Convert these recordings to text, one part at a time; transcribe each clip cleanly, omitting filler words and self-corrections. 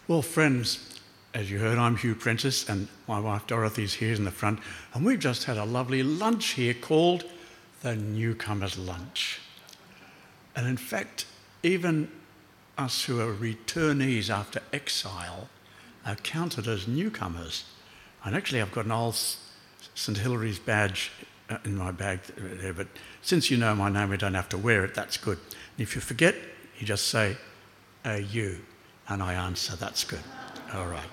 Well, friends, as you heard, I'm Hugh Prentice and my wife Dorothy's here in the front, and we've just had a lovely lunch here called the Newcomers' Lunch. And in fact, even us who are returnees after exile are counted as newcomers. And actually I've got an old St Hilary's badge in my bag there, but since you know my name, we don't have to wear it, that's good. And if you forget, you just say, you, and I answer, that's good. All right.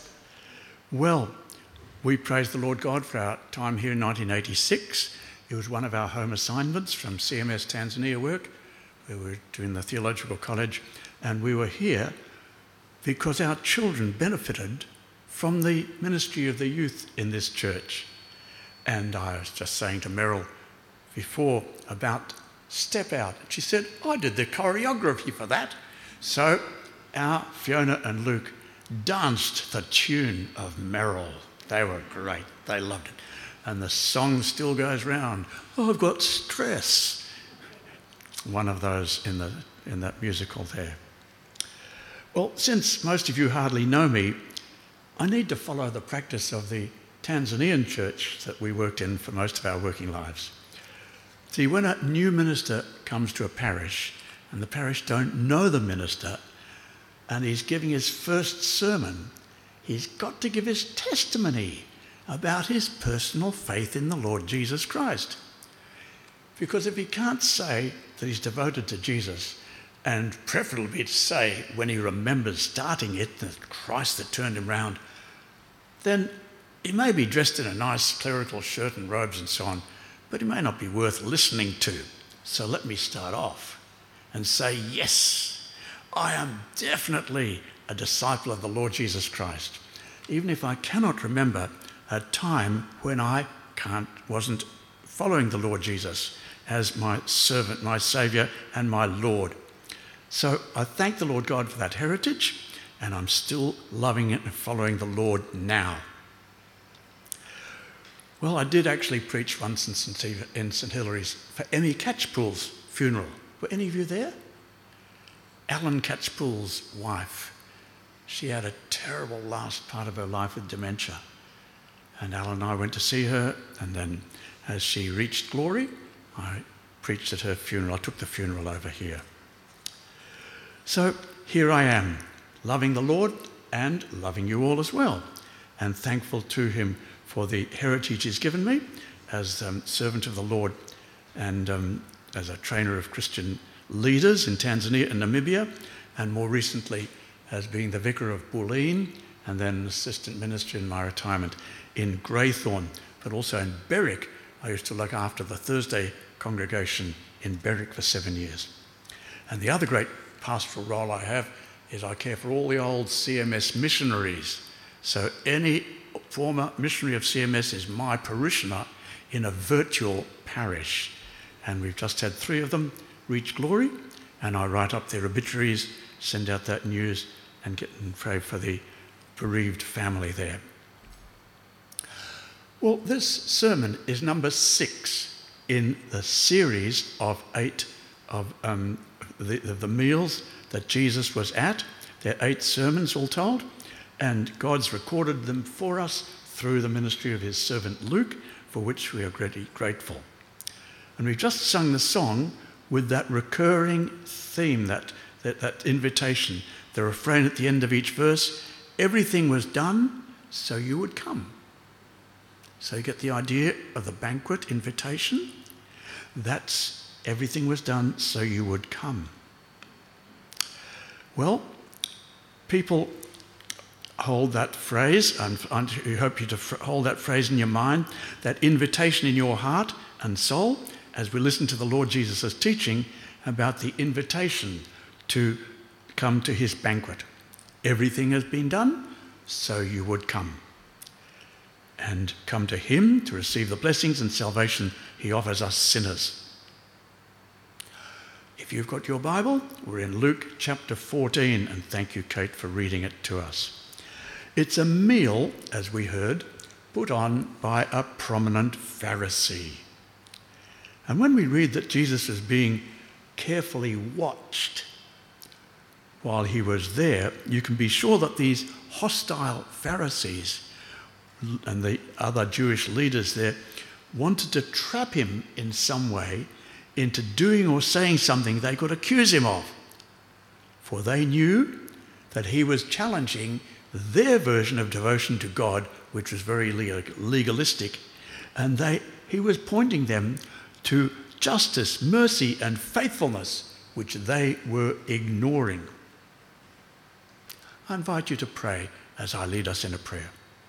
Well, we praise the Lord God for our time here in 1986. It was one of our home assignments from CMS Tanzania work. We were doing the theological college, and we were here because our children benefited from the ministry of the youth in this church. And I was just saying to Meryl before about Step Out. She said, I did the choreography for that. So our Fiona and Luke danced the tune of Meryl. They were great. They loved it. And the song still goes round. Oh, I've got stress. One of those in that musical there. Well, since most of you hardly know me, I need to follow the practice of the Tanzanian church that we worked in for most of our working lives. See, when a new minister comes to a parish and the parish don't know the minister and he's giving his first sermon, he's got to give his testimony about his personal faith in the Lord Jesus Christ. Because if he can't say that he's devoted to Jesus, and preferably to say when he remembers starting it, that Christ that turned him round, then he may be dressed in a nice clerical shirt and robes and so on, but he may not be worth listening to. So let me start off and say, yes, I am definitely a disciple of the Lord Jesus Christ, even if I cannot remember a time when I wasn't following the Lord Jesus as my servant, my Saviour and my Lord. So I thank the Lord God for that heritage, and I'm still loving it and following the Lord now. Well, I did actually preach once in St Hilary's for Emmy Catchpool's funeral. Were any of you there? Alan Catchpool's wife. She had a terrible last part of her life with dementia. And Alan and I went to see her, and then as she reached glory, I preached at her funeral. I took the funeral over here. So here I am, loving the Lord and loving you all as well, and thankful to him for the heritage he's given me as servant of the Lord and as a trainer of Christian leaders in Tanzania and Namibia, and more recently as being the vicar of Bulleen and then an assistant minister in my retirement in Greythorn, but also in Berwick. I used to look after the Thursday congregation in Berwick for 7 years. And the other great pastoral role I have is I care for all the old CMS missionaries. So any former missionary of CMS is my parishioner in a virtual parish. And we've just had 3 of them reach glory, and I write up their obituaries, send out that news, and get and pray for the bereaved family there. Well, this sermon is number 6 in the series of 8 of the meals that Jesus was at. There are 8 sermons all told, and God's recorded them for us through the ministry of his servant Luke, for which we are greatly grateful. And we've just sung the song with that recurring theme, that invitation, the refrain at the end of each verse, everything was done so you would come. So you get the idea of the banquet invitation. That's everything was done so you would come. Well, people hold that phrase, and I hope you to hold that phrase in your mind, that invitation in your heart and soul, as we listen to the Lord Jesus' teaching about the invitation to come to his banquet. Everything has been done, so you would come. And come to him to receive the blessings and salvation he offers us sinners. If you've got your Bible, we're in Luke chapter 14, and thank you, Kate, for reading it to us. It's a meal, as we heard, put on by a prominent Pharisee. And when we read that Jesus is being carefully watched, while he was there, you can be sure that these hostile Pharisees and the other Jewish leaders there wanted to trap him in some way into doing or saying something they could accuse him of. For they knew that he was challenging their version of devotion to God, which was very legalistic, and he was pointing them to justice, mercy, and faithfulness, which they were ignoring. I invite you to pray as I lead us in a prayer.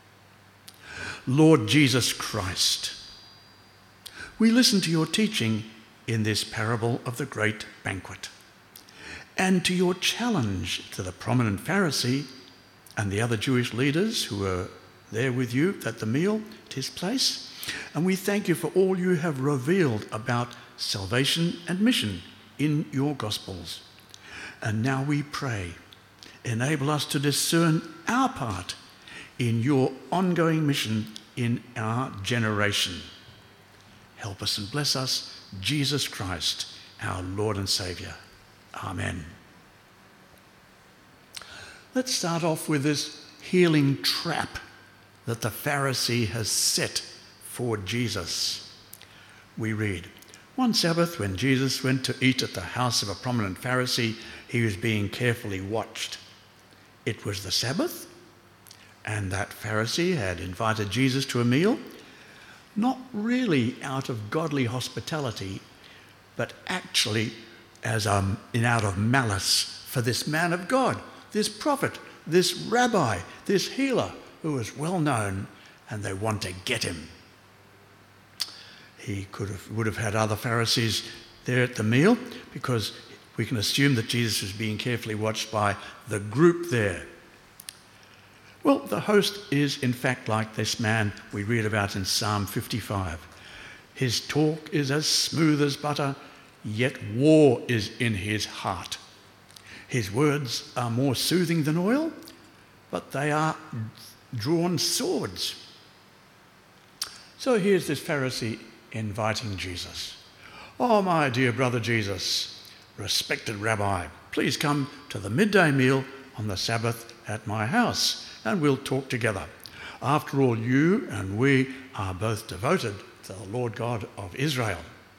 Lord Jesus Christ, we listen to your teaching in this parable of the great banquet, and to your challenge to the prominent Pharisee and the other Jewish leaders who were there with you at the meal at his place. And we thank you for all you have revealed about salvation and mission in your Gospels. And now we pray, enable us to discern our part in your ongoing mission in our generation. Help us and bless us, Jesus Christ, our Lord and Saviour. Amen. Let's start off with this healing trap that the Pharisee has set for Jesus. We read, one Sabbath when Jesus went to eat at the house of a prominent Pharisee, he was being carefully watched. It was the Sabbath, and that Pharisee had invited Jesus to a meal, not really out of godly hospitality, but actually out of malice for this man of God, this prophet, this rabbi, this healer who was well known, and they want to get him. He would have had other Pharisees there at the meal, because we can assume that Jesus was being carefully watched by the group there. Well, the host is in fact like this man we read about in Psalm 55. His talk is as smooth as butter, yet war is in his heart. His words are more soothing than oil, but they are drawn swords. So here's this Pharisee inviting Jesus. Oh, my dear brother Jesus, respected rabbi, please come to the midday meal on the Sabbath at my house, and we'll talk together. After all, you and we are both devoted to the Lord God of Israel.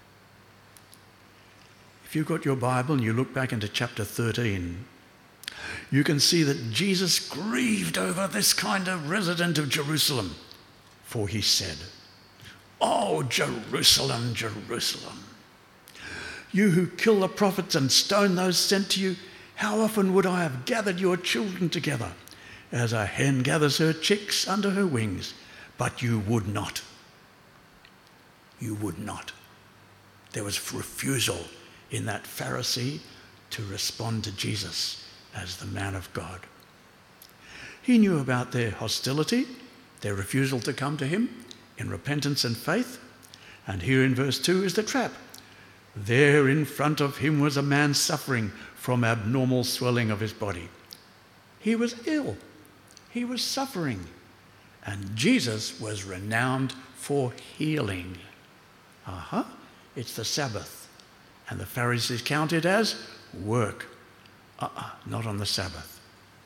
If you've got your Bible and you look back into chapter 13, you can see that Jesus grieved over this kind of resident of Jerusalem, for he said, "Oh, Jerusalem, Jerusalem, you who kill the prophets and stone those sent to you, how often would I have gathered your children together, as a hen gathers her chicks under her wings, but you would not." You would not. There was refusal in that Pharisee to respond to Jesus as the man of God. He knew about their hostility, their refusal to come to him in repentance and faith. And here in verse 2 is the trap. There in front of him was a man suffering from abnormal swelling of his body. He was ill. He was suffering. And Jesus was renowned for healing. It's the Sabbath. And the Pharisees count it as work. Not on the Sabbath.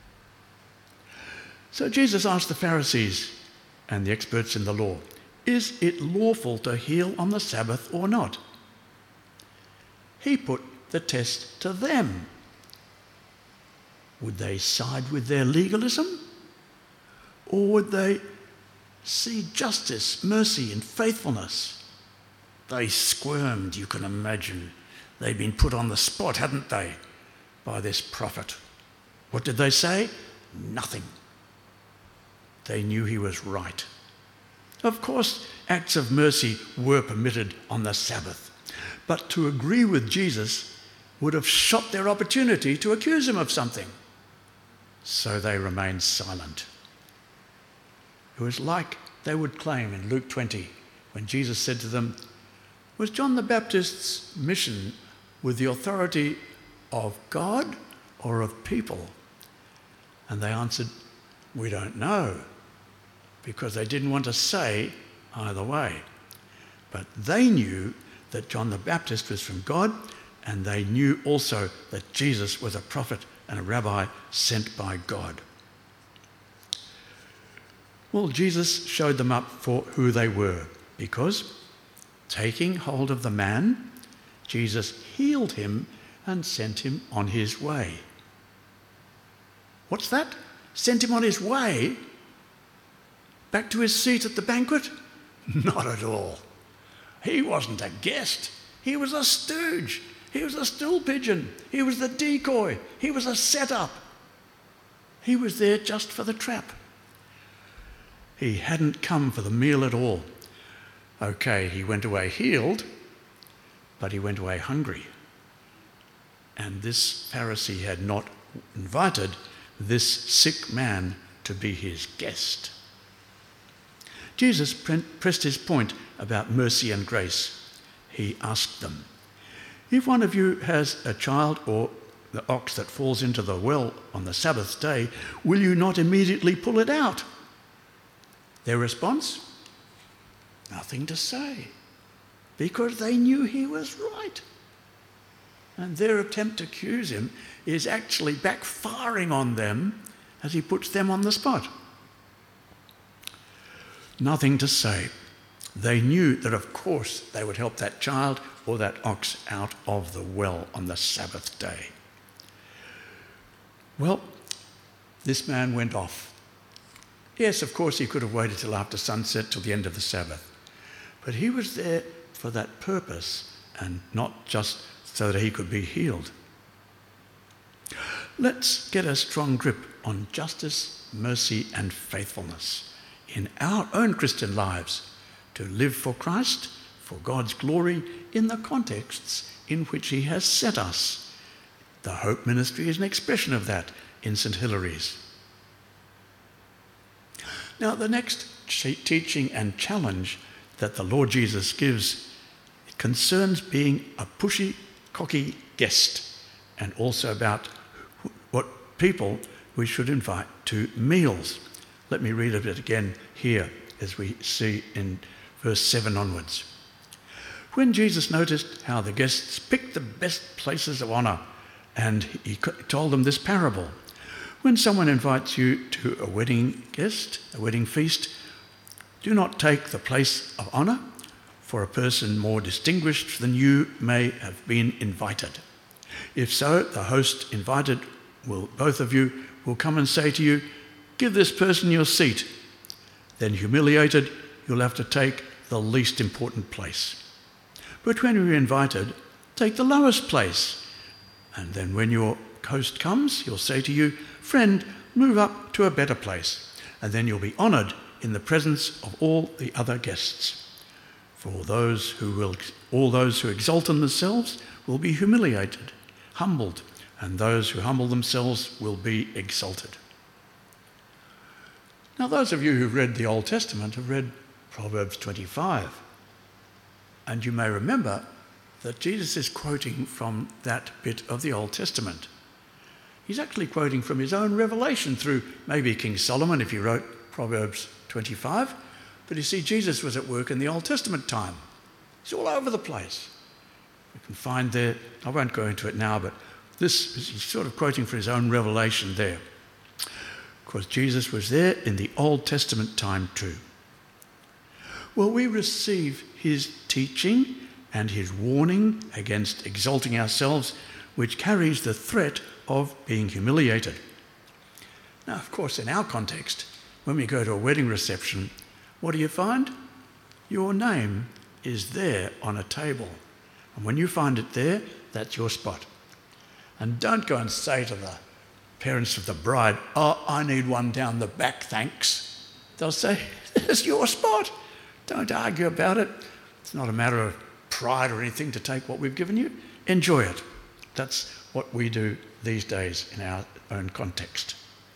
So Jesus asked the Pharisees and the experts in the law, is it lawful to heal on the Sabbath or not? He put the test to them. Would they side with their legalism? Or would they see justice, mercy, and faithfulness? They squirmed, you can imagine. They'd been put on the spot, hadn't they, by this prophet. What did they say? Nothing. They knew he was right. Of course, acts of mercy were permitted on the Sabbath, but to agree with Jesus would have shot their opportunity to accuse him of something. So they remained silent. It was like they would claim in Luke 20, when Jesus said to them, was John the Baptist's mission with the authority of God or of people? And they answered, we don't know, because they didn't want to say either way. But they knew that John the Baptist was from God, and they knew also that Jesus was a prophet and a rabbi sent by God. Well, Jesus showed them up for who they were because, taking hold of the man, Jesus healed him and sent him on his way. What's that? Sent him on his way? Back to his seat at the banquet? Not at all. He wasn't a guest. He was a stooge. He was a stool pigeon. He was the decoy. He was a setup. He was there just for the trap. He hadn't come for the meal at all. Okay, he went away healed, but he went away hungry. And this Pharisee had not invited this sick man to be his guest. Jesus pressed his point about mercy and grace. He asked them, if one of you has a child or the ox that falls into the well on the Sabbath day, will you not immediately pull it out? Their response? Nothing to say, because they knew he was right. And their attempt to accuse him is actually backfiring on them as he puts them on the spot. Nothing to say. They knew that, of course, they would help that child or that ox out of the well on the Sabbath day. Well, this man went off. Yes, of course, he could have waited till after sunset, till the end of the Sabbath. But he was there for that purpose and not just so that he could be healed. Let's get a strong grip on justice, mercy, and faithfulness in our own Christian lives to live for Christ, for God's glory, in the contexts in which he has set us. The Hope Ministry is an expression of that in St. Hilary's. Now, the next teaching and challenge that the Lord Jesus gives concerns being a pushy, cocky guest, and also about what people we should invite to meals. Let me read a bit again here as we see in verse 7 onwards. When Jesus noticed how the guests picked the best places of honour, and he told them this parable. When someone invites you to a wedding feast, do not take the place of honour, for a person more distinguished than you may have been invited. If so, the host invited both of you will come and say to you, give this person your seat. Then humiliated, you'll have to take the least important place. But when you're invited, take the lowest place. And then when your host comes, he'll say to you, friend, move up to a better place. And then you'll be honoured in the presence of all the other guests. For all those who exalt in themselves will be humiliated, humbled, and those who humble themselves will be exalted. Now, those of you who've read the Old Testament have read Proverbs 25. And you may remember that Jesus is quoting from that bit of the Old Testament. He's actually quoting from his own revelation through maybe King Solomon, if he wrote Proverbs 25. But you see, Jesus was at work in the Old Testament time. He's all over the place. You can find there, I won't go into it now, but he's sort of quoting from his own revelation there. Of course, Jesus was there in the Old Testament time too. Well, we receive his teaching and his warning against exalting ourselves, which carries the threat of being humiliated. Now, of course, in our context, when we go to a wedding reception, what do you find? Your name is there on a table. And when you find it there, that's your spot. And don't go and say to the parents of the bride, oh, I need one down the back, thanks. They'll say, it's your spot. Don't argue about it. It's not a matter of pride or anything to take what we've given you. Enjoy it. That's what we do these days in our own context.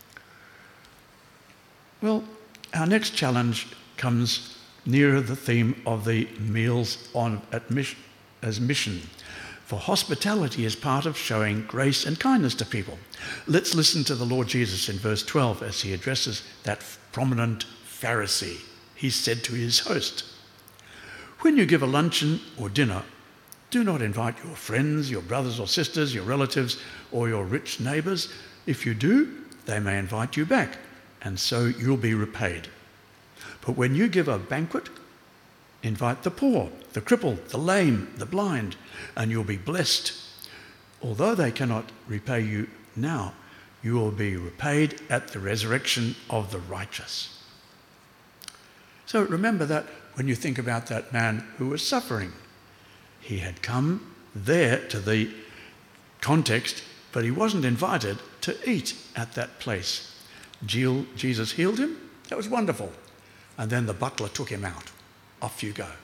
Well, our next challenge comes nearer the theme of the meals as mission. For hospitality is part of showing grace and kindness to people. Let's listen to the Lord Jesus in verse 12 as he addresses that prominent Pharisee. He said to his host, when you give a luncheon or dinner, Do not invite your friends, your brothers or sisters, your relatives, or your rich neighbours. If you do, they may invite you back, and so you'll be repaid. But when you give a banquet, invite the poor, the crippled, the lame, the blind, and you'll be blessed. Although they cannot repay you now, you will be repaid at the resurrection of the righteous. So remember that when you think about that man who was suffering. He had come there to the context, but he wasn't invited to eat at that place. Jesus healed him. That was wonderful. And then the butler took him out. Off you go.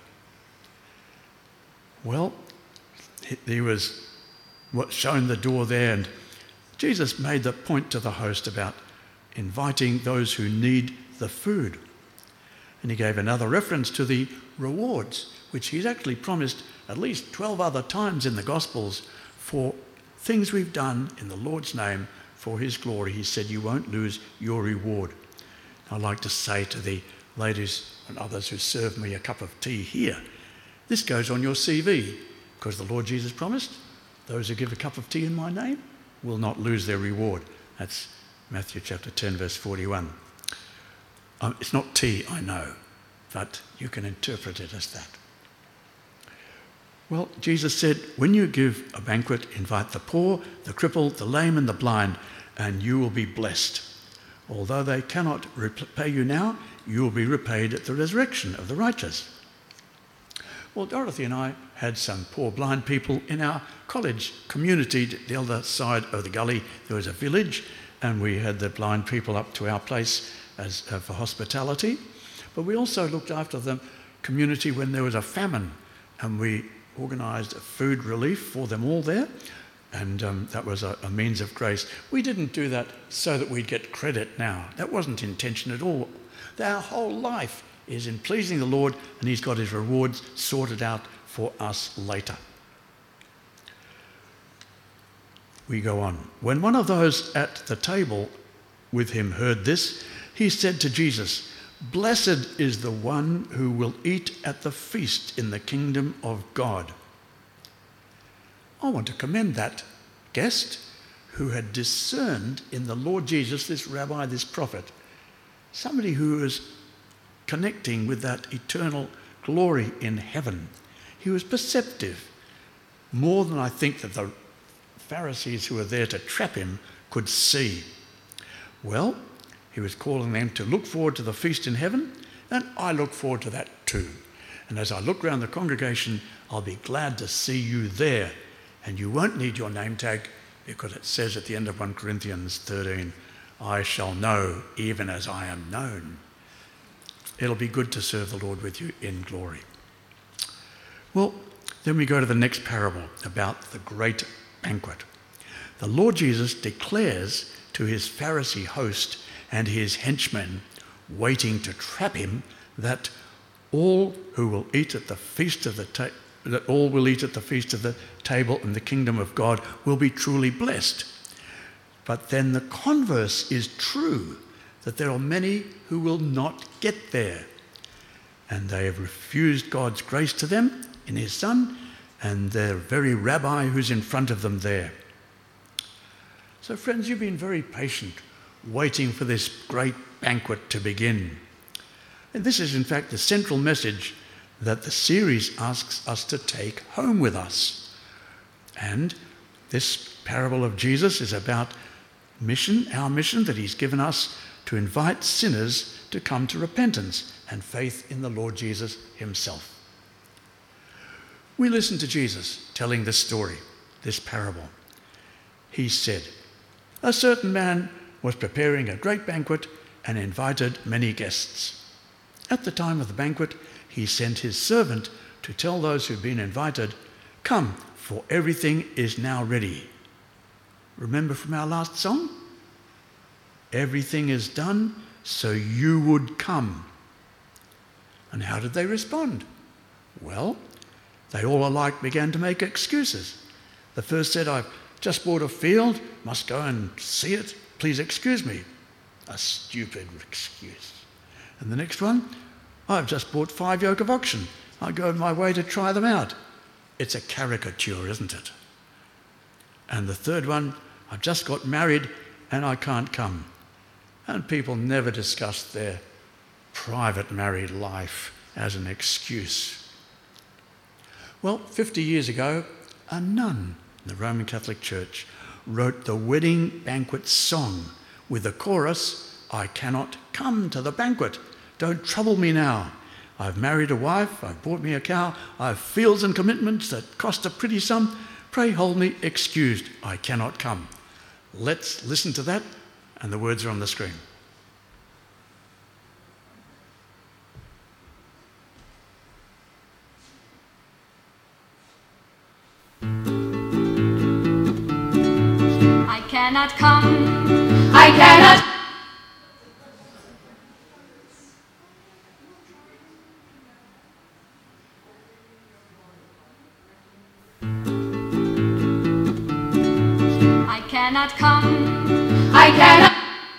Well, he was shown the door there, and Jesus made the point to the host about inviting those who need the food. And he gave another reference to the rewards, which he's actually promised at least 12 other times in the Gospels for things we've done in the Lord's name for his glory. He said, you won't lose your reward. I'd like to say to the ladies and others who serve me a cup of tea here, this goes on your CV, because the Lord Jesus promised, those who give a cup of tea in my name will not lose their reward. That's Matthew chapter 10, verse 41. It's not tea, I know, but you can interpret it as that. Well, Jesus said, when you give a banquet, invite the poor, the crippled, the lame and the blind, and you will be blessed. Although they cannot repay you now, you will be repaid at the resurrection of the righteous. Well, Dorothy and I had some poor blind people in our college community. The other side of the gully, there was a village, and we had the blind people up to our place for hospitality. But we also looked after the community when there was a famine, and we organised food relief for them all there, and that was a means of grace. We didn't do that so that we'd get credit now. That wasn't intention at all. Our whole life is in pleasing the Lord, and he's got his rewards sorted out for us later. We go on. When one of those at the table with him heard this, he said to Jesus, blessed is the one who will eat at the feast in the kingdom of God. I want to commend that guest who had discerned in the Lord Jesus, this rabbi, this prophet, somebody who was connecting with that eternal glory in heaven. He was perceptive, more than I think that the Pharisees who were there to trap him could see. Well, he was calling them to look forward to the feast in heaven, and I look forward to that too. And as I look around the congregation, I'll be glad to see you there. And you won't need your name tag, because it says at the end of 1 Corinthians 13, I shall know even as I am known. It'll be good to serve the Lord with you in glory. Well, then we go to the next parable about the great banquet. The Lord Jesus declares to his Pharisee host and his henchmen waiting to trap him that all will eat at the feast of the table in the kingdom of God will be truly blessed. But then the converse is true, that there are many who will not get there, and they have refused God's grace to them in his Son and their very rabbi who's in front of them there. So friends, you've been very patient waiting for this great banquet to begin. And this is in fact the central message that the series asks us to take home with us. And this parable of Jesus is about our mission that he's given us to invite sinners to come to repentance and faith in the Lord Jesus himself. We listen to Jesus telling this story, this parable. He said, a certain man was preparing a great banquet and invited many guests. At the time of the banquet, he sent his servant to tell those who'd been invited, come, for everything is now ready. Remember from our last song? Everything is done, so you would come. And how did they respond? Well, they all alike began to make excuses. The first said, I've just bought a field, must go and see it. Please excuse me. A stupid excuse. And the next one, I've just bought 5 yoke of oxen. I go my way to try them out. it's a caricature, isn't it? And the third one, I've just got married and I can't come. And people never discuss their private married life as an excuse. Well, 50 years ago, a nun in the Roman Catholic Church wrote the wedding banquet song with the chorus, I cannot come to the banquet, don't trouble me now. I've married a wife, I've bought me a cow, I've fields and commitments that cost a pretty sum. Pray hold me excused, I cannot come. Let's listen to that, and the words are on the screen. I cannot come, I cannot. I cannot come, I cannot.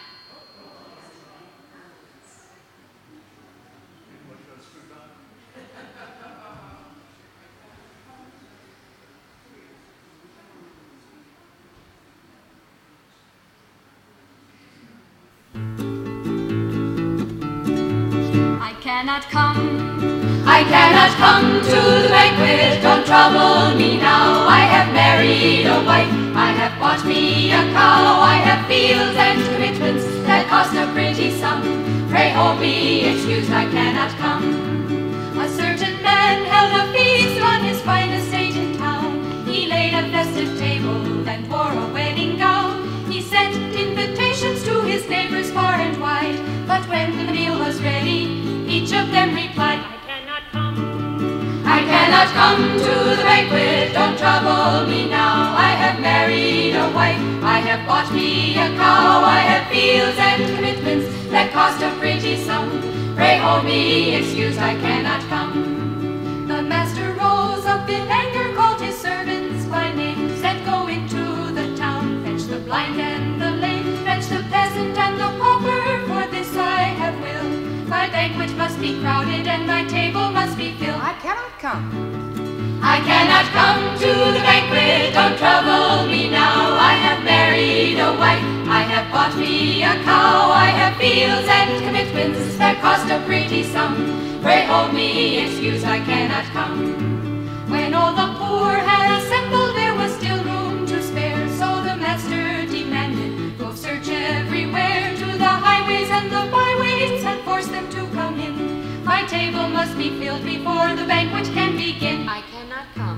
I cannot come to the banquet, don't trouble me now. I have married a wife, I have bought me a cow, I have fields and commitments that cost a pretty sum. Pray hold me excused, I cannot come. A certain man held a feast on his fine estate in town. He laid a festive table and wore a wedding gown. He sent invitations to his neighbors far and wide, but when the meal was ready, each of them replied, I cannot come. I cannot come to the banquet, don't trouble me now. I have married a wife, I have bought me a cow, I have fields and commitments that cost a pretty sum. Pray hold me excused, I cannot come. The master rose up in anger, called his servants by name, said, go into the town, fetch the blind and the lame, fetch the peasant and the pauper, for this I have will. My banquet must be crowded and my table must be filled. I cannot come. I cannot come to the banquet, don't trouble me now. I have married a wife, I have bought me a cow, I have fields and commitments that cost a pretty sum. Pray hold me excused, I cannot come. When all the poor had assembled, there was still room to spare, so the master demanded, go search everywhere, to the highways and the byways, and force them to come in. My table must be filled before the banquet can begin. I cannot come.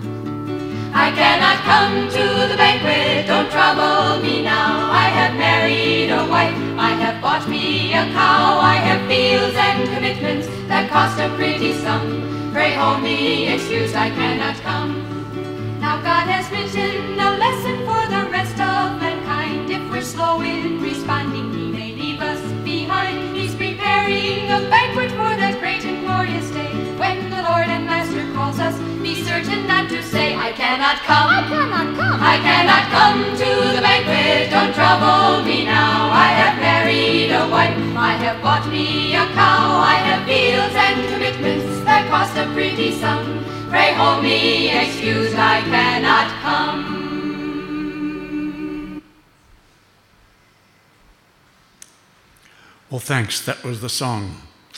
I cannot come to the banquet, don't trouble me now. I have married a wife, I have bought me a cow, I have fields and commitments that cost a pretty sum. Pray hold me excused, I cannot come. Now God has written a lesson for the rest of mankind. If we're slow in responding, He may leave us behind. He's preparing a banquet for that great and glorious day, when the Lord and Master calls us, be certain not to say, I cannot come. I cannot come. I cannot come to the banquet, don't trouble me now. I have married a wife, I have bought me a cow, I have fields and commitments that cost a pretty sum. Pray hold me excused, I cannot come. Well, thanks. That was the song.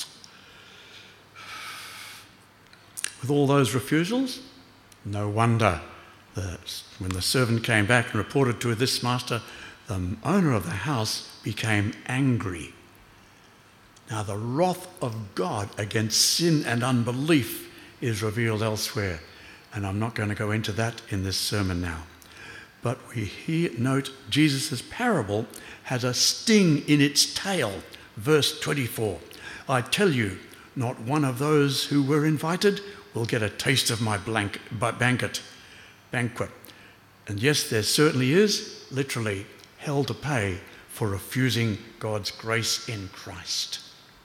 With all those refusals, no wonder that when the servant came back and reported to this master, the owner of the house became angry. Now, the wrath of God against sin and unbelief is revealed elsewhere, and I'm not going to go into that in this sermon now. But we here note Jesus' parable has a sting in its tail. Verse 24, I tell you, not one of those who were invited will get a taste of my banquet. And yes, there certainly is, literally, hell to pay for refusing God's grace in Christ.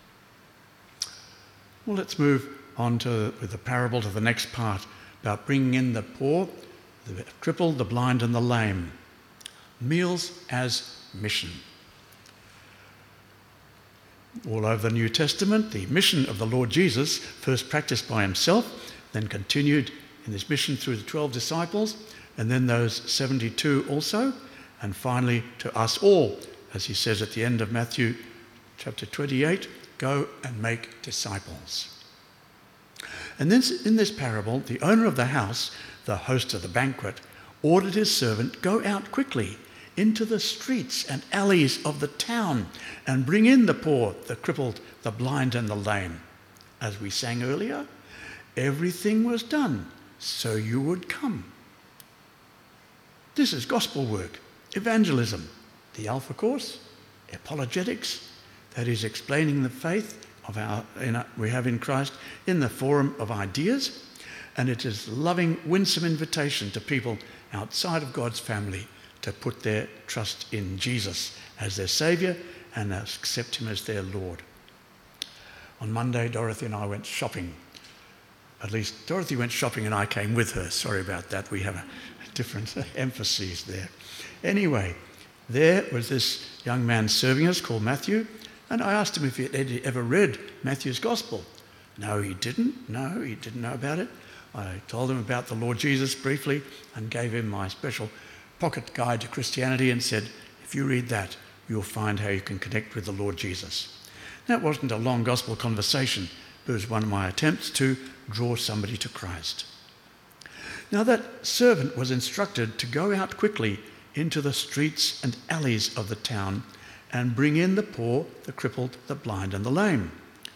Well, let's move on with the parable to the next part about bringing in the poor, the crippled, the blind and the lame. Meals as mission. All over the New Testament, the mission of the Lord Jesus, first practiced by himself, then continued in his mission through the 12 disciples, and then those 72 also, and finally to us all, as he says at the end of Matthew chapter 28, go and make disciples. And then in this parable, the owner of the house, the host of the banquet, ordered his servant, go out quickly into the streets and alleys of the town and bring in the poor, the crippled, the blind and the lame. As we sang earlier, everything was done so you would come. This is gospel work, evangelism, the Alpha Course, apologetics, that is explaining the faith we have in Christ in the forum of ideas, and it is loving, winsome invitation to people outside of God's family to put their trust in Jesus as their Saviour and accept him as their Lord. On Monday, Dorothy and I went shopping. At least Dorothy went shopping and I came with her. Sorry about that. We have a different emphases there. Anyway, there was this young man serving us called Matthew, and I asked him if he had ever read Matthew's Gospel. No, he didn't. No, he didn't know about it. I told him about the Lord Jesus briefly and gave him my special pocket guide to Christianity and said, if you read that, you'll find how you can connect with the Lord Jesus. Now, it wasn't a long gospel conversation, but it was one of my attempts to draw somebody to Christ. Now, that servant was instructed to go out quickly into the streets and alleys of the town and bring in the poor, the crippled, the blind and the lame.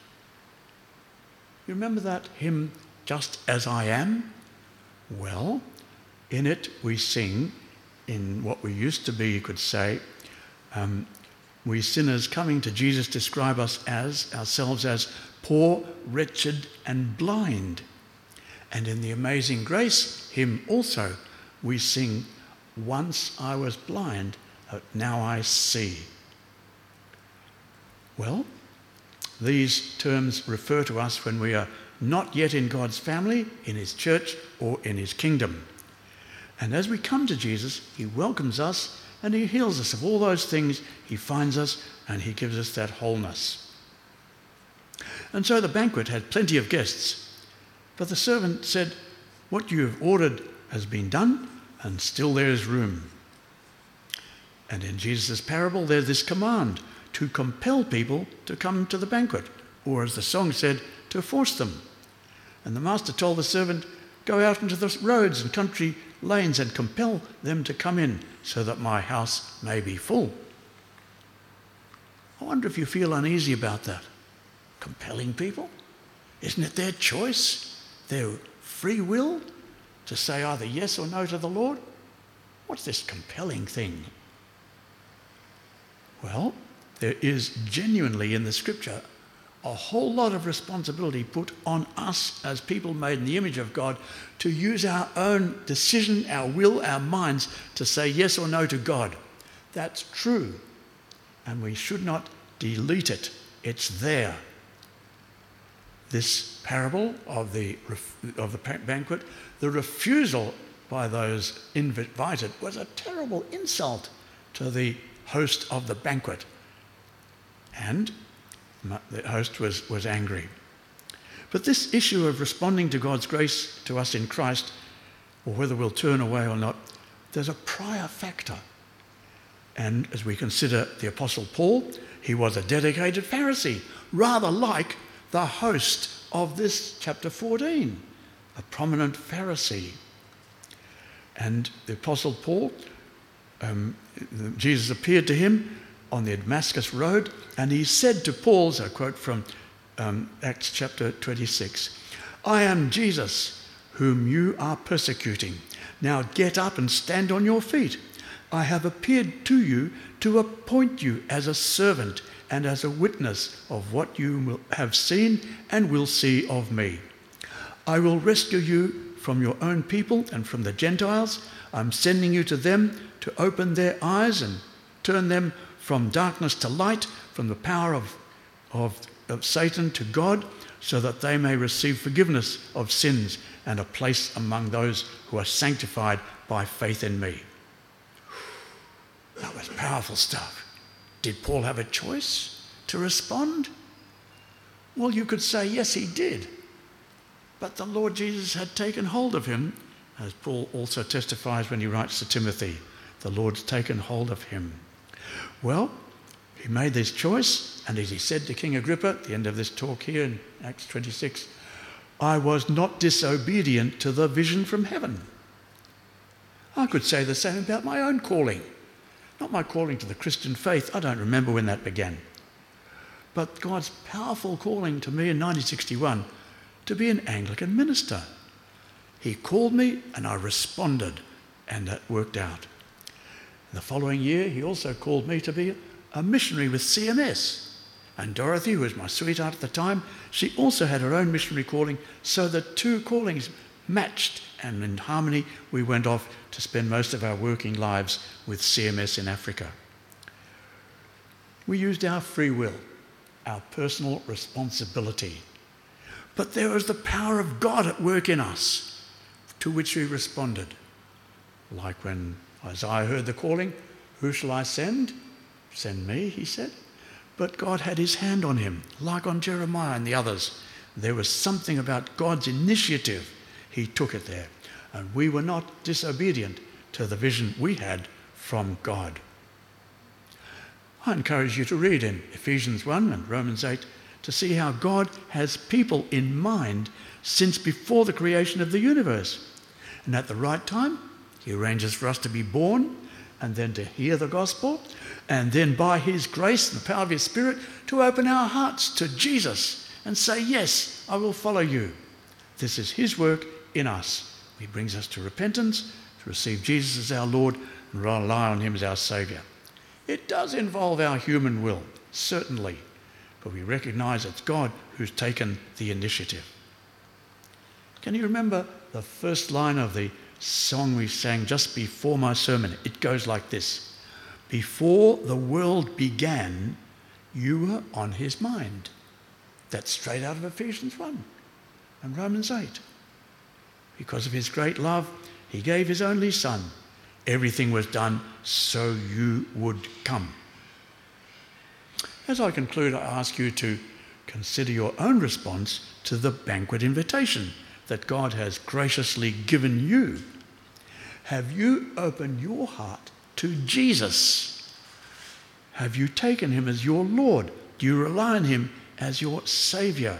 You remember that hymn, Just As I Am? Well, in it we sing in what we used to be, you could say, we sinners coming to Jesus describe ourselves as poor, wretched and blind. And in the Amazing Grace hymn also we sing, once I was blind, but now I see. Well, these terms refer to us when we are not yet in God's family, in his church or in his kingdom. And as we come to Jesus, he welcomes us and he heals us of all those things. He finds us and he gives us that wholeness. And so the banquet had plenty of guests. But the servant said, what you have ordered has been done, and still there is room. And in Jesus' parable, there's this command to compel people to come to the banquet, or as the song said, to force them. And the master told the servant, go out into the roads and country lanes and compel them to come in so that my house may be full. I wonder if you feel uneasy about that. Compelling people? Isn't it their choice, their free will to say either yes or no to the Lord? What's this compelling thing? Well, there is genuinely in the scripture a whole lot of responsibility put on us as people made in the image of God to use our own decision, our will, our minds to say yes or no to God. That's true. And we should not delete it. It's there. This parable of the banquet, the refusal by those invited was a terrible insult to the host of the banquet. And the host was angry. But this issue of responding to God's grace to us in Christ, or whether we'll turn away or not, there's a prior factor. And as we consider the Apostle Paul, he was a dedicated Pharisee, rather like the host of this chapter 14, a prominent Pharisee. And the Apostle Paul, Jesus appeared to him on the Damascus road, and he said to Paul, so I quote from Acts chapter 26, I am Jesus, whom you are persecuting. Now get up and stand on your feet. I have appeared to you to appoint you as a servant and as a witness of what you will have seen and will see of me. I will rescue you from your own people and from the Gentiles. I'm sending you to them to open their eyes and turn them from darkness to light, from the power of Satan to God, so that they may receive forgiveness of sins and a place among those who are sanctified by faith in me. That was powerful stuff. Did Paul have a choice to respond? Well, you could say, yes, he did. but the Lord Jesus had taken hold of him, as Paul also testifies when he writes to Timothy. The Lord's taken hold of him. Well, he made this choice, and as he said to King Agrippa at the end of this talk here in Acts 26, I was not disobedient to the vision from heaven. I could say the same about my own calling. Not my calling to the Christian faith. I don't remember when that began. But God's powerful calling to me in 1961 to be an Anglican minister. He called me and I responded, and that worked out. The following year, he also called me to be a missionary with CMS. And Dorothy, who was my sweetheart at the time, she also had her own missionary calling, so the two callings matched, and in harmony we went off to spend most of our working lives with CMS in Africa. We used our free will, our personal responsibility. But there was the power of God at work in us, to which we responded. Like when Isaiah heard the calling, who shall I send? Send me, he said. But God had his hand on him, like on Jeremiah and the others. There was something about God's initiative. He took it there. And we were not disobedient to the vision we had from God. I encourage you to read in Ephesians 1 and Romans 8 to see how God has people in mind since before the creation of the universe. And at the right time, he arranges for us to be born and then to hear the gospel, and then by his grace and the power of his Spirit to open our hearts to Jesus and say, yes, I will follow you. This is his work in us. He brings us to repentance, to receive Jesus as our Lord and rely on him as our Saviour. It does involve our human will, certainly, but we recognise it's God who's taken the initiative. Can you remember the first line of the song we sang just before my sermon? It goes like this: before the world began, you were on his mind. That's straight out of Ephesians 1 and Romans 8. Because of his great love, he gave his only Son. Everything was done so you would come. As I conclude, I ask you to consider your own response to the banquet invitation that God has graciously given you. Have you opened your heart to Jesus? Have you taken him as your Lord? Do you rely on him as your Saviour?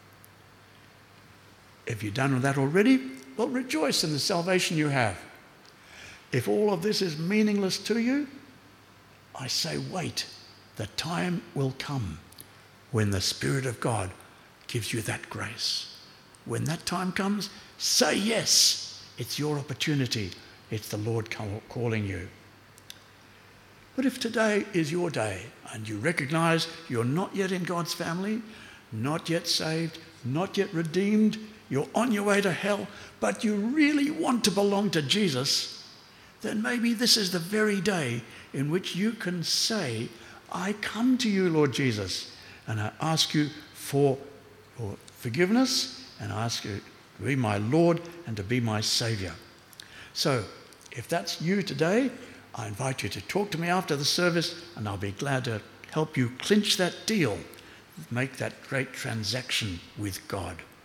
If you've done that already, well, rejoice in the salvation you have. If all of this is meaningless to you, I say wait. The time will come when the Spirit of God gives you that grace. When that time comes, say yes. It's your opportunity. It's the Lord calling you. But if today is your day and you recognise you're not yet in God's family, not yet saved, not yet redeemed, you're on your way to hell, but you really want to belong to Jesus, then maybe this is the very day in which you can say, I come to you, Lord Jesus, and I ask you for forgiveness, and I ask you to be my Lord and to be my Saviour. So, if that's you today, I invite you to talk to me after the service, and I'll be glad to help you clinch that deal, make that great transaction with God.